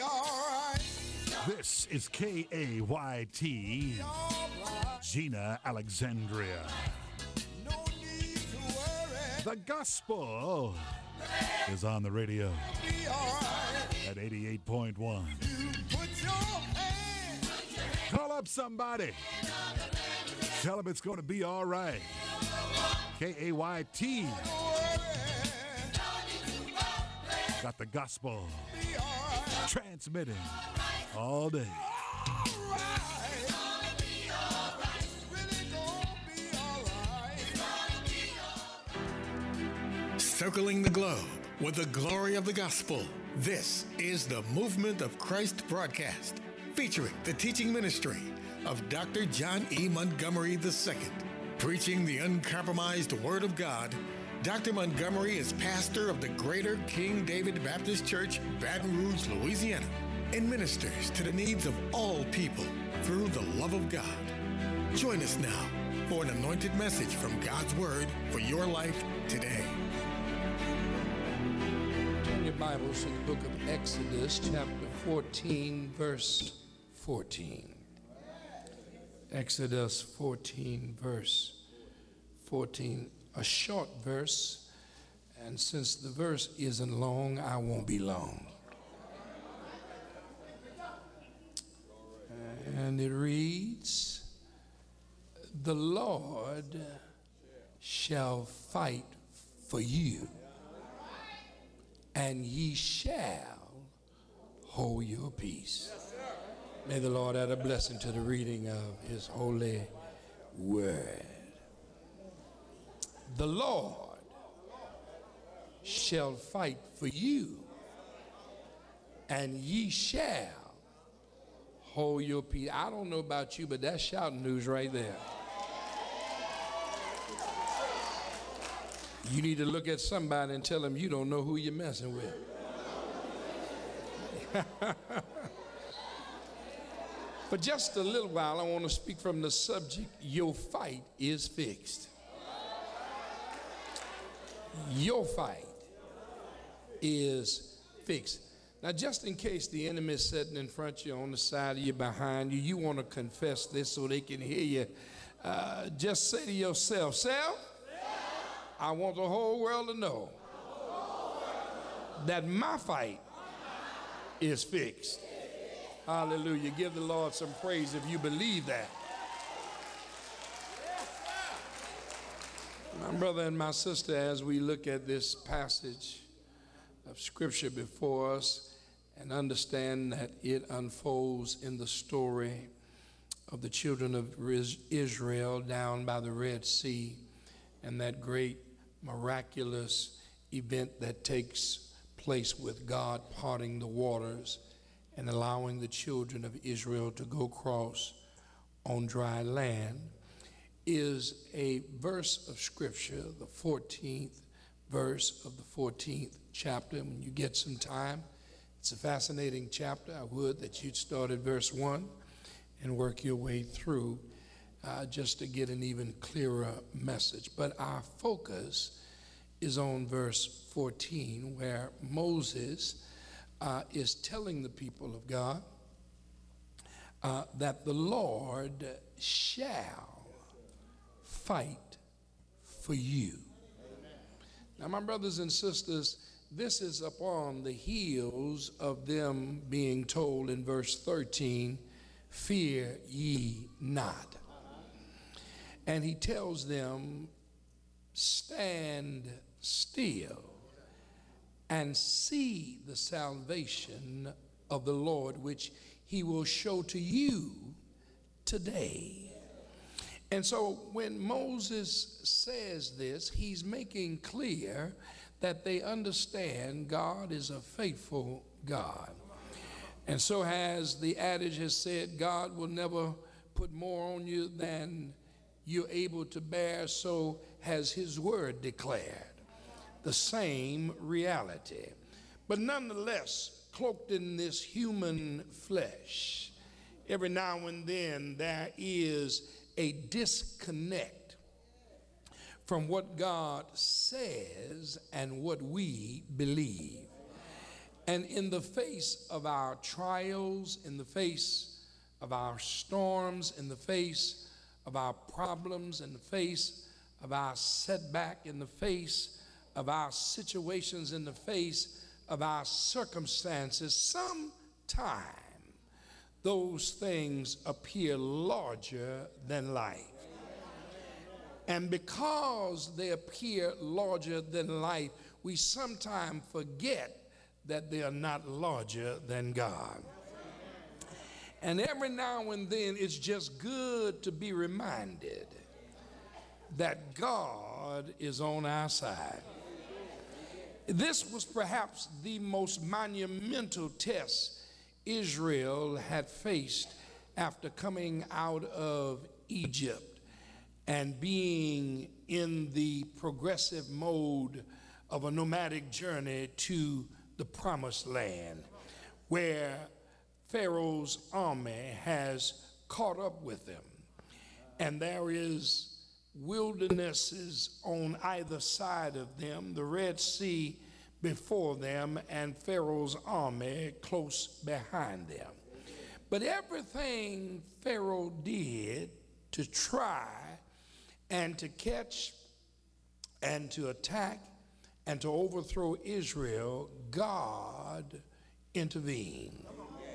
This is KAYT, Gina Alexandria. The gospel is on the radio at 88.1. Call up somebody. Tell them it's going to be all right. KAYT. Got the gospel transmitting all day. Circling the globe with the glory of the gospel. This is the Movement of Christ broadcast, featuring the teaching ministry of Dr. John E. Montgomery II. Preaching the uncompromised Word of God, Dr. Montgomery is pastor of the Greater King David Baptist Church, Baton Rouge, Louisiana, and ministers to the needs of all people through the love of God. Join us now for an anointed message from God's Word for your life today. Turn your Bibles to the book of Exodus, chapter 14, verse 14. Exodus 14, verse 14. A short verse, and since the verse isn't long, I won't be long. And it reads, "The Lord shall fight for you, and ye shall hold your peace." May the Lord add a blessing to the reading of his holy word. The Lord shall fight for you, and ye shall hold your peace. I don't know about you, but that's shouting news right there. You need to look at somebody and tell them you don't know who you're messing with. For just a little while, I want to speak from the subject, your fight is fixed. Your fight is fixed. Now, just in case the enemy is sitting in front of you, on the side of you, behind you, you want to confess this so they can hear you. Just say to yourself, "Self, I want the whole world to know that my fight is fixed." Hallelujah. Give the Lord some praise if you believe that. My brother and my sister, as we look at this passage of scripture before us and understand that it unfolds in the story of the children of Israel down by the Red Sea, and that great miraculous event that takes place with God parting the waters and allowing the children of Israel to go across on dry land, is a verse of scripture, the 14th verse of the 14th chapter. When you get some time, it's a fascinating chapter. I would that you'd start at verse 1 and work your way through just to get an even clearer message. But our focus is on verse 14, where Moses is telling the people of God that the Lord shall fight for you. Now, my brothers and sisters, this is upon the heels of them being told in verse 13, "Fear ye not." And he tells them, "Stand still and see the salvation of the Lord, which he will show to you today." And so when Moses says this, he's making clear that they understand God is a faithful God. And so as the adage has said, God will never put more on you than you're able to bear, so has his word declared the same reality. But nonetheless, cloaked in this human flesh, every now and then there is a disconnect from what God says and what we believe. And in the face of our trials, in the face of our storms, in the face of our problems, in the face of our setback, in the face of our situations, in the face of our circumstances, sometimes those things appear larger than life. And because they appear larger than life, we sometimes forget that they are not larger than God. And every now and then it's just good to be reminded that God is on our side. This was perhaps the most monumental test Israel had faced after coming out of Egypt and being in the progressive mode of a nomadic journey to the promised land, where Pharaoh's army has caught up with them. And there is wildernesses on either side of them, the Red Sea before them, and Pharaoh's army close behind them. But everything Pharaoh did to try and to catch and to attack and to overthrow Israel, God intervened.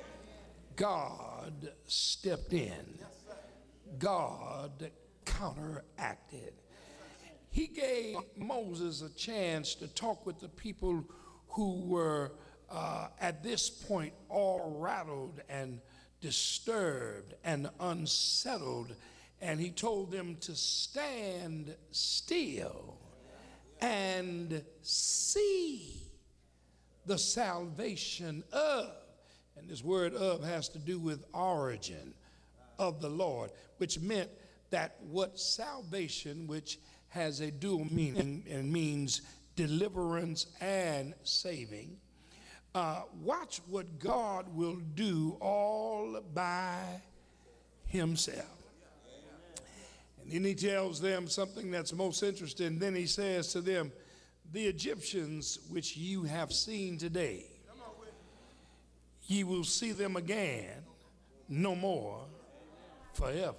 God stepped in. God counteracted. He gave Moses a chance to talk with the people who were at this point all rattled and disturbed and unsettled, and he told them to stand still and see the salvation of, and this word of has to do with origin, of the Lord, which meant that what salvation, which has a dual meaning and means deliverance and saving, watch what God will do all by himself. And then he tells them something that's most interesting. Then he says to them, the Egyptians which you have seen today, ye will see them again no more forever.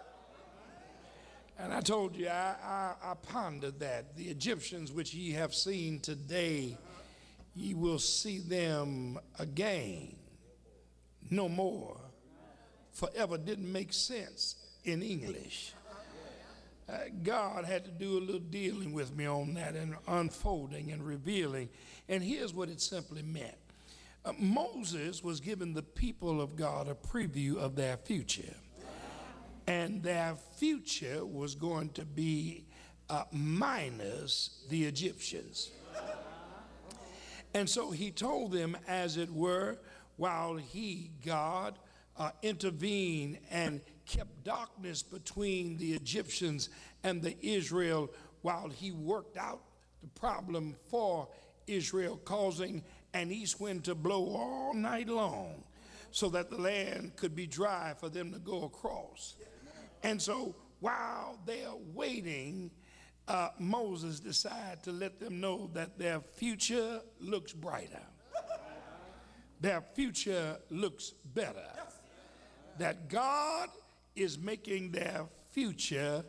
And I told you, I pondered that. The Egyptians which ye have seen today, ye will see them again no more forever. Didn't make sense in English. God had to do a little dealing with me on that and unfolding and revealing. And here's what it simply meant. Moses was giving the people of God a preview of their future. And their future was going to be minus the Egyptians. And so he told them, as it were, while he, God, intervened and kept darkness between the Egyptians and the Israel, while he worked out the problem for Israel, causing an east wind to blow all night long so that the land could be dry for them to go across. And so while they are waiting, Moses decided to let them know that their future looks brighter. Their future looks better. That God is making their future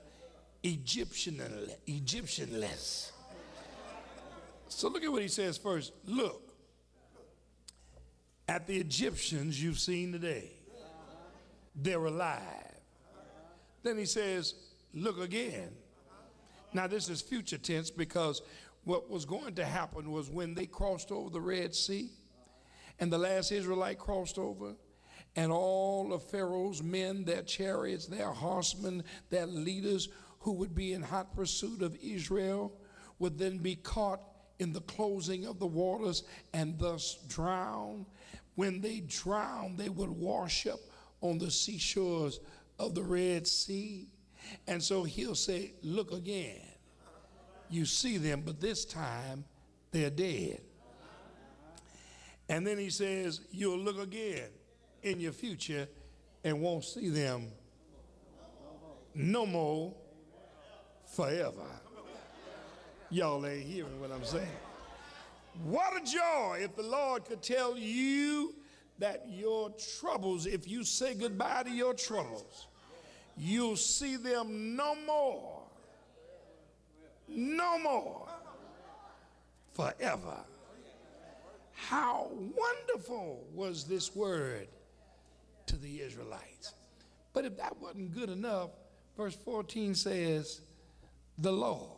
Egyptianless. So look at what he says first. Look at the Egyptians you've seen today. They're alive. Then he says, look again. Now this is future tense, because what was going to happen was when they crossed over the Red Sea and the last Israelite crossed over, and all of Pharaoh's men, their chariots, their horsemen, their leaders who would be in hot pursuit of Israel would then be caught in the closing of the waters and thus drown. When they drowned, they would wash up on the seashores of the Red Sea. And so he'll say, look again. You see them, but this time they're dead. And then he says, you'll look again in your future and won't see them no more forever. Y'all ain't hearing what I'm saying. What a joy if the Lord could tell you that your troubles, if you say goodbye to your troubles, you'll see them no more. No more. Forever. How wonderful was this word to the Israelites. But if that wasn't good enough, verse 14 says, the Lord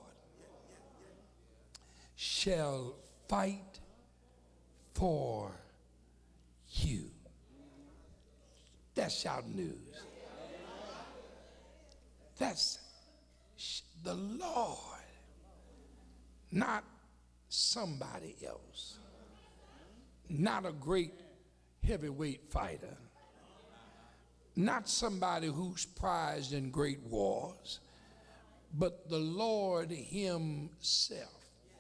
shall fight for you. That's shouting news. That's the Lord, not somebody else, not a great heavyweight fighter, not somebody who's prized in great wars, but the Lord himself.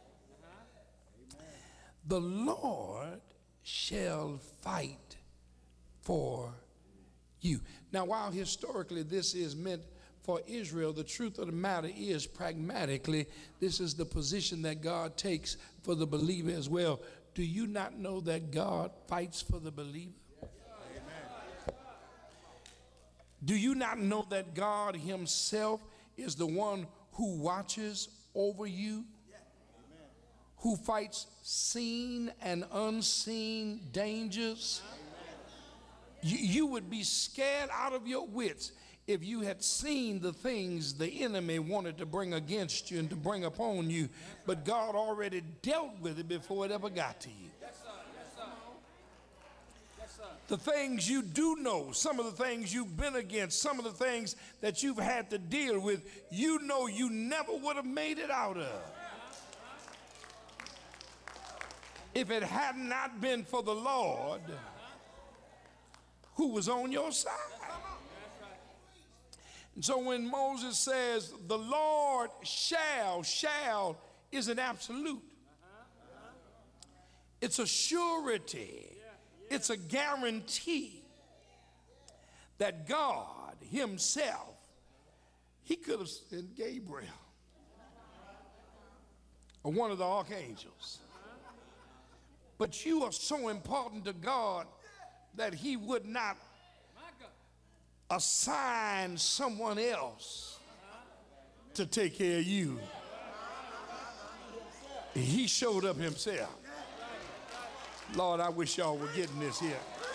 The Lord shall fight for you. Now, while historically this is meant for Israel, the truth of the matter is, pragmatically, this is the position that God takes for the believer as well. Do you not know that God fights for the believer? Do you not know that God himself is the one who watches over you, who fights seen and unseen dangers? You would be scared out of your wits if you had seen the things the enemy wanted to bring against you and to bring upon you, but God already dealt with it before it ever got to you. The things you do know, some of the things you've been against, some of the things that you've had to deal with, you know you never would have made it out of if it had not been for the Lord who was on your side. And so when Moses says the Lord shall is an absolute. It's a surety. It's a guarantee that God himself, he could have sent Gabriel or one of the archangels. But you are so important to God that he would not assign someone else to take care of you. He showed up himself. Lord, I wish y'all were getting this here.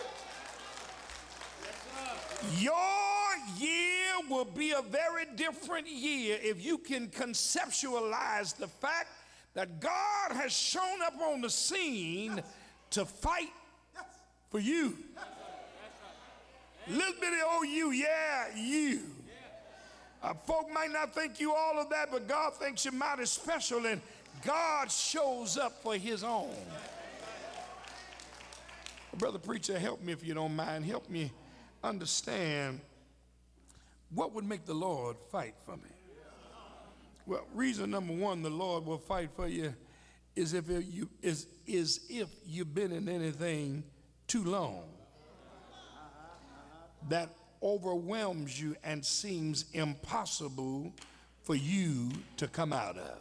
Your year will be a very different year if you can conceptualize the fact that God has shown up on the scene to fight for you. Little bitty old you, yeah, you. Folk might not think you all of that, but God thinks you're mighty special, and God shows up for his own. Brother preacher, help me if you don't mind. Help me understand what would make the Lord fight for me. Well, reason number one, the Lord will fight for you is if you've been in anything too long that overwhelms you and seems impossible for you to come out of.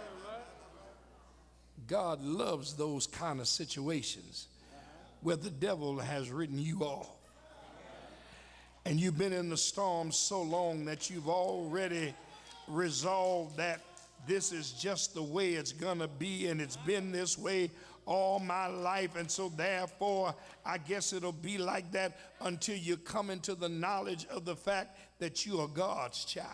God loves those kind of situations where the devil has written you off. And you've been in the storm so long that you've already resolved that this is just the way it's gonna be, and it's been this way all my life, and so therefore I guess it'll be like that until you come into the knowledge of the fact that you are God's child.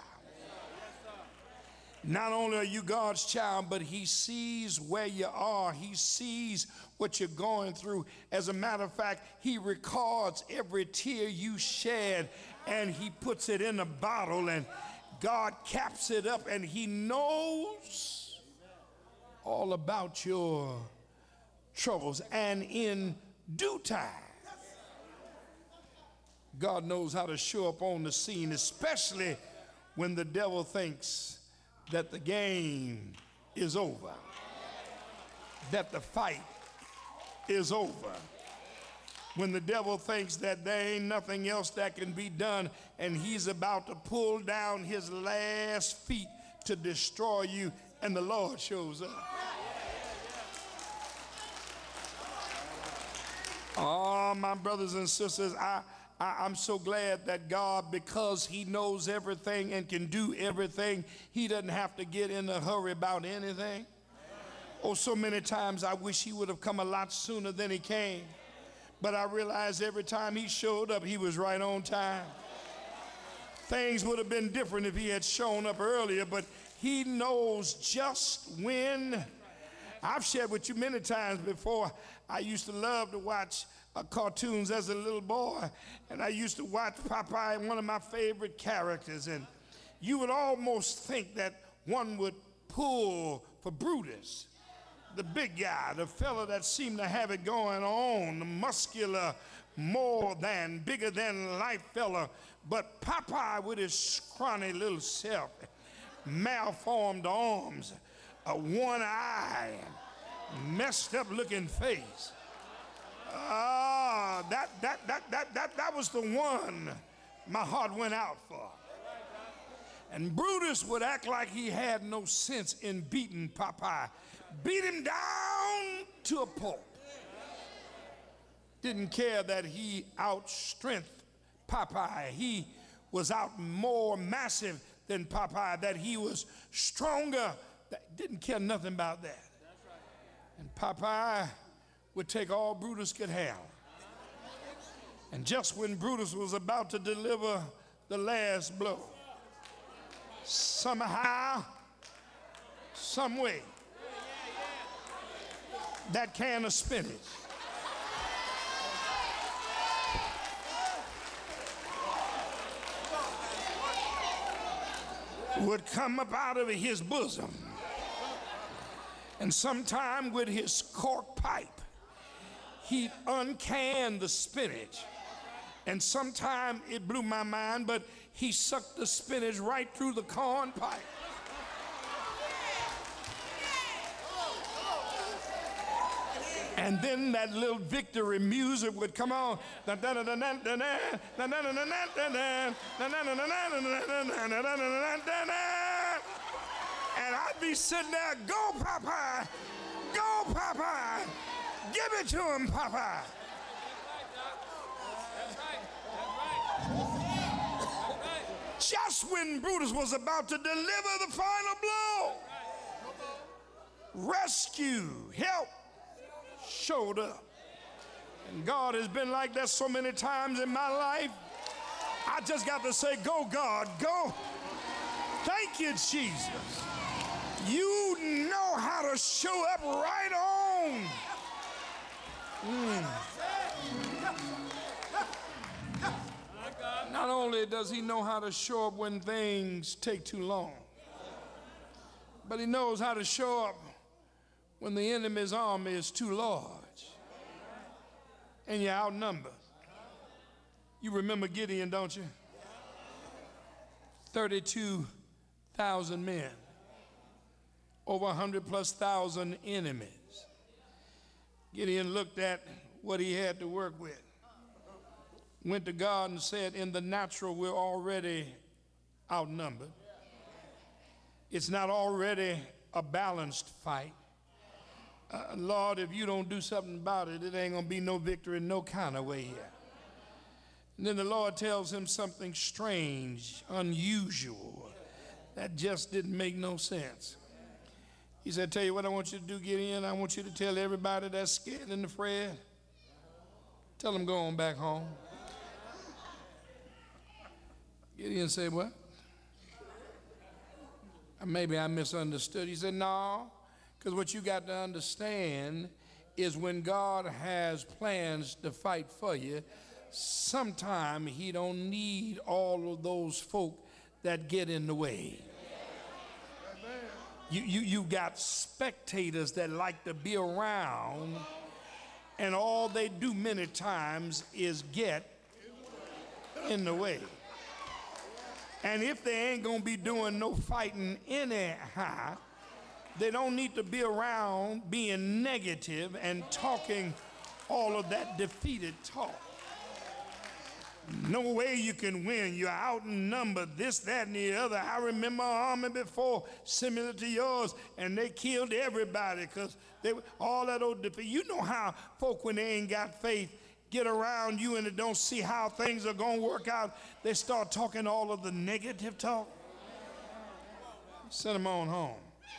Not only are you God's child, but he sees where you are. He sees what you're going through. As a matter of fact, he records every tear you shed, and he puts it in a bottle, and God caps it up, and he knows all about your troubles. And in due time, God knows how to show up on the scene, especially when the devil thinks that the game is over, that the fight is over. When the devil thinks that there ain't nothing else that can be done, and he's about to pull down his last feet to destroy you, and the Lord shows up. Oh, my brothers and sisters, I'm so glad that God, because he knows everything and can do everything, he doesn't have to get in a hurry about anything. Oh, so many times I wish he would have come a lot sooner than he came. But I realized every time he showed up, he was right on time. Things would have been different if he had shown up earlier, but he knows just when. I've shared with you many times before, I used to love to watch cartoons as a little boy, and I used to watch Popeye, one of my favorite characters, and you would almost think that one would pull for Brutus, the big guy, the fella that seemed to have it going on, the muscular, bigger than life fella, but Popeye with his scrawny little self, malformed arms, one eye, messed up looking face. That was the one my heart went out for. And Brutus would act like he had no sense in beating Popeye. Beat him down to a pulp. Didn't care that he outstrengthened Popeye. He was out more massive than Popeye, that he was stronger. Didn't care nothing about that. And Popeye would take all Brutus could have. And just when Brutus was about to deliver the last blow, somehow, some way, that can of spinach would come up out of his bosom. And sometime with his cork pipe, he'd uncan the spinach. And sometime, it blew my mind, but he sucked the spinach right through the corn pipe. And then that little victory music would come on. And I'd be sitting there, go Popeye, go Popeye, give it to him, Popeye. Just when Brutus was about to deliver the final blow, rescue, help showed up. And God has been like that so many times in my life. I just got to say, go God, go. Thank you, Jesus. You know how to show up right on. Not only does he know how to show up when things take too long, but he knows how to show up when the enemy's army is too large and you're outnumbered. You remember Gideon, don't you? 32,000 men, over 100,000+ enemies. Gideon looked at what he had to work with, went to God and said, in the natural, we're already outnumbered. It's not already a balanced fight. Lord, if you don't do something about it, it ain't going to be no victory in no kind of way here. And then the Lord tells him something strange, unusual, that just didn't make no sense. He said, tell you what I want you to do, Gideon. I want you to tell everybody that's scared and afraid, tell them go on back home. Gideon said, what? Maybe I misunderstood. He said, no, because what you got to understand is when God has plans to fight for you, sometime he don't need all of those folk that get in the way. You got spectators that like to be around, and all they do many times is get in the way. And if they ain't gonna be doing no fighting anyhow, they don't need to be around being negative and talking all of that defeated talk. No way you can win. You're outnumbered, this, that, and the other. I remember an army before similar to yours, and they killed everybody because they all that old defeat. You know how folk, when they ain't got faith, get around you and they don't see how things are going to work out, they start talking all of the negative talk. Send them on home.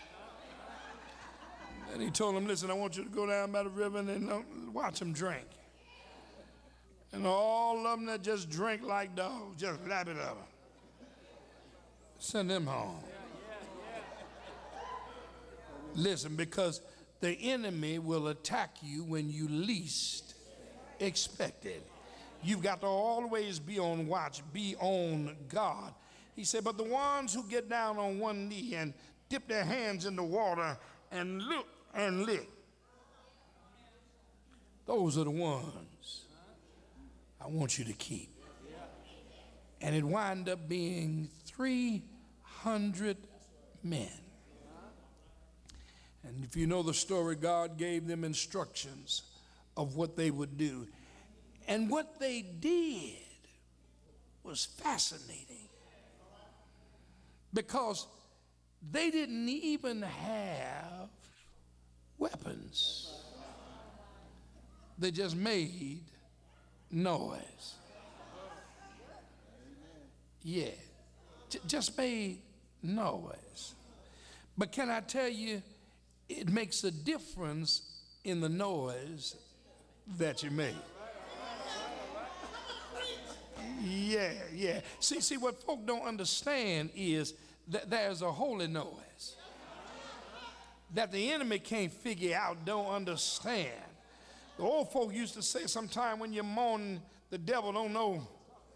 And he told them, listen, I want you to go down by the river and watch them drink. And all of them that just drink like dogs, just lap it up. Send them home. Listen, because the enemy will attack you when you least expect it. You've got to always be on watch, be on God. He said, but the ones who get down on one knee and dip their hands in the water and look and lick, those are the ones I want you to keep. And it wound up being 300 men. And if you know the story, God gave them instructions of what they would do. And what they did was fascinating, because they didn't even have weapons. They just made noise. Yeah, just made noise. But can I tell you, it makes a difference in the noise that you make. Yeah. See, what folk don't understand is that there's a holy noise that the enemy can't figure out, don't understand. The old folk used to say sometime when you're moaning, the devil don't know.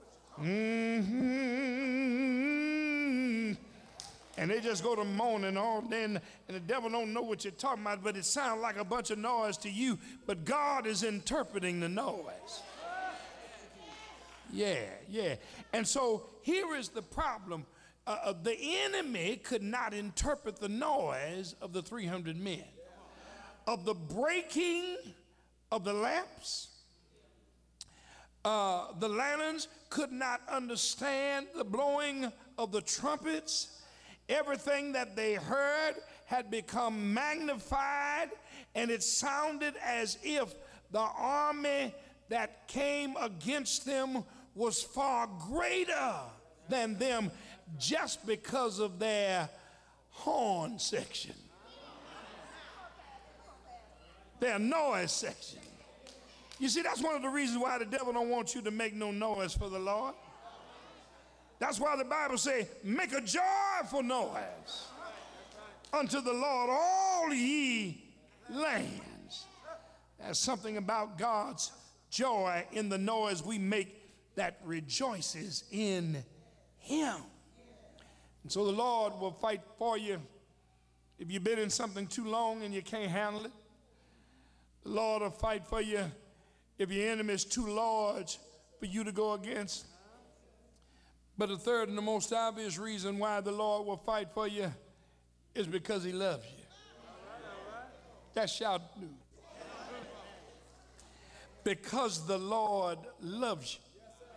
And they just go to moaning all day, and the devil don't know what you're talking about, but it sounds like a bunch of noise to you, but God is interpreting the noise. Yeah. And so here is the problem. The enemy could not interpret the noise of the 300 men, of the breaking of the lamps. The lanterns could not understand the blowing of the trumpets. Everything that they heard had become magnified, and it sounded as if the army that came against them was far greater than them, just because of their horn section, their noise section. You see, that's one of the reasons why the devil don't want you to make no noise for the Lord. That's why the Bible says, make a joyful noise unto the Lord, all ye lands. There's something about God's joy in the noise we make that rejoices in him. And so the Lord will fight for you if you've been in something too long and you can't handle it. The Lord will fight for you if your enemy is too large for you to go against. But the third and the most obvious reason why the Lord will fight for you is because he loves you. That's shout new. Because the Lord loves you,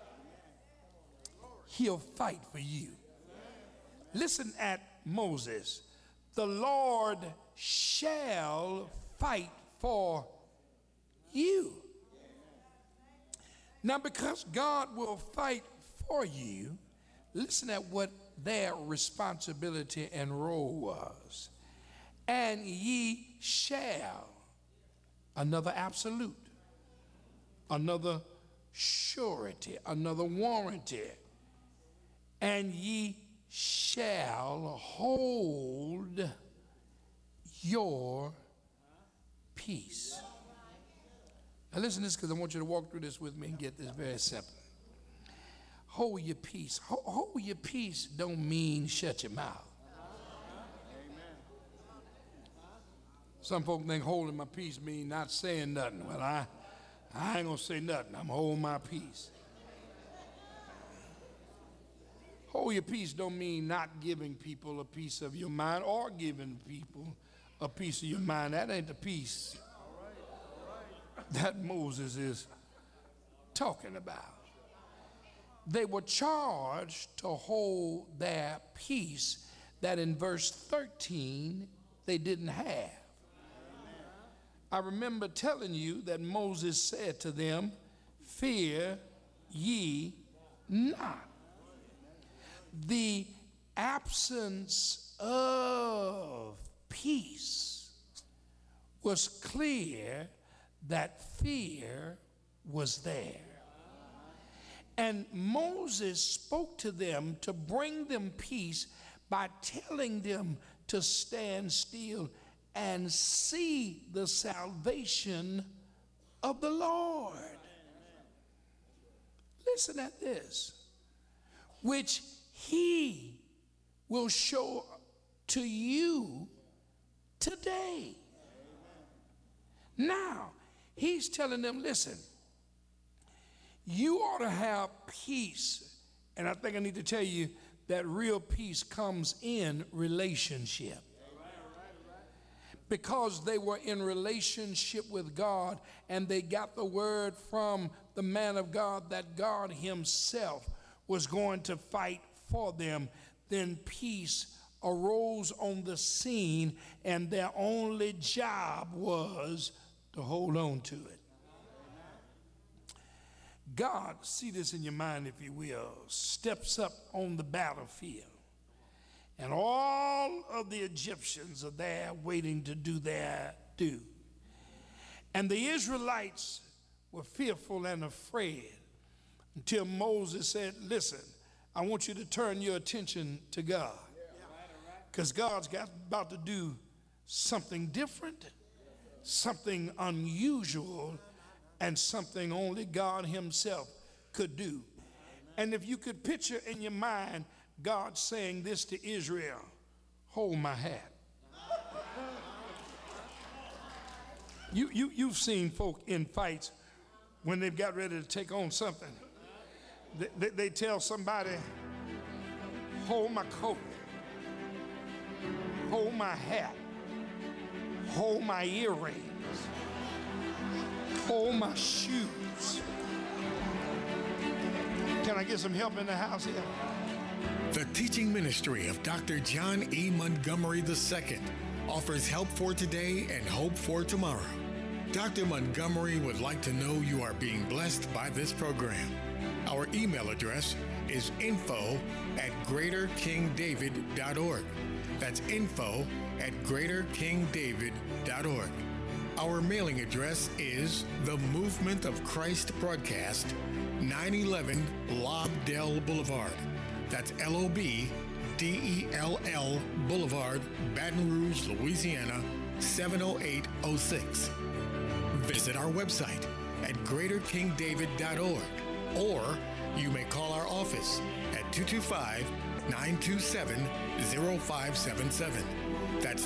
he'll fight for you. Listen at Moses. The Lord shall fight for you. Now, because God will fight for you, listen at what their responsibility and role was. And ye shall, another absolute, another surety, another warranty, and ye shall hold your peace. Now listen to this, because I want you to walk through this with me and get this very simple. Hold your peace. Hold your peace don't mean shut your mouth. Some folk think holding my peace mean not saying nothing. Well, I ain't gonna say nothing. I'm holding my peace. Hold your peace don't mean not giving people a piece of your mind or giving people a piece of your mind. That ain't the peace that Moses is talking about. They were charged to hold their peace that in verse 13 they didn't have. I remember telling you that Moses said to them, fear ye not. The absence of peace was clear that fear was there. And Moses spoke to them to bring them peace by telling them to stand still and see the salvation of the Lord. Listen at this. Which he will show to you today. Now, he's telling them, listen, you ought to have peace. And I think I need to tell you that real peace comes in relationship. Because they were in relationship with God and they got the word from the man of God that God himself was going to fight for them, then peace arose on the scene and their only job was to hold on to it. God, see this in your mind if you will, steps up on the battlefield. And all of the Egyptians are there waiting to do their due. And the Israelites were fearful and afraid until Moses said, listen, I want you to turn your attention to God. Because God's about to do something different, something unusual, and something only God himself could do. And if you could picture in your mind God saying this to Israel, hold my hat. You've seen folk in fights when they've got ready to take on something. They tell somebody, hold my coat, hold my hat, hold my earrings, hold my shoes. Can I get some help in the house here? The teaching ministry of Dr. John E. Montgomery II offers help for today and hope for tomorrow. Dr. Montgomery would like to know you are being blessed by this program. Our email address is info@greaterkingdavid.org. That's info@greaterkingdavid.org. Our mailing address is The Movement of Christ Broadcast, 911 Lobdell Boulevard. That's LOBDELL Boulevard, Baton Rouge, Louisiana, 70806. Visit our website at greaterkingdavid.org, or you may call our office at 225-927-0577. That's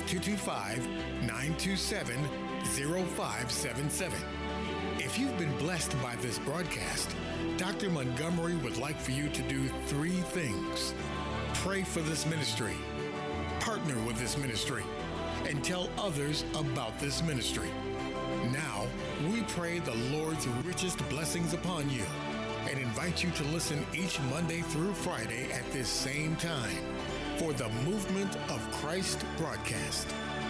225-927-0577. If you've been blessed by this broadcast, Dr. Montgomery would like for you to do 3 things. Pray for this ministry, partner with this ministry, and tell others about this ministry. Now, we pray the Lord's richest blessings upon you and invite you to listen each Monday through Friday at this same time for the Movement of Christ broadcast.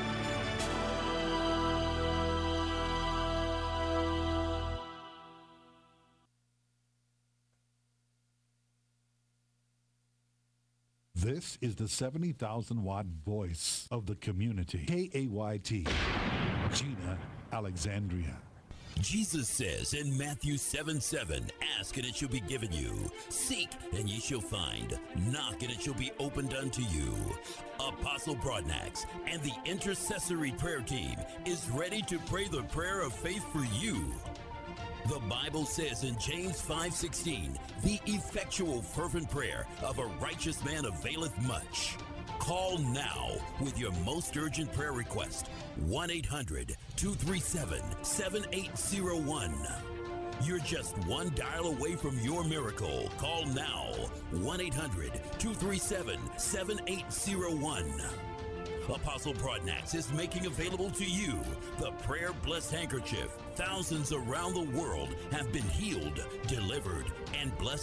This is the 70,000-watt voice of the community. KAYT, Gina Alexandria. Jesus says in Matthew 7:7, ask and it shall be given you. Seek and ye shall find. Knock and it shall be opened unto you. Apostle Broadnax and the intercessory prayer team is ready to pray the prayer of faith for you. The Bible says in James 5:16, the effectual fervent prayer of a righteous man availeth much. Call now with your most urgent prayer request, 1-800-237-7801. You're just one dial away from your miracle. Call now, 1-800-237-7801. Apostle Broadnax is making available to you the prayer blessed handkerchief. Thousands around the world have been healed, delivered, and blessed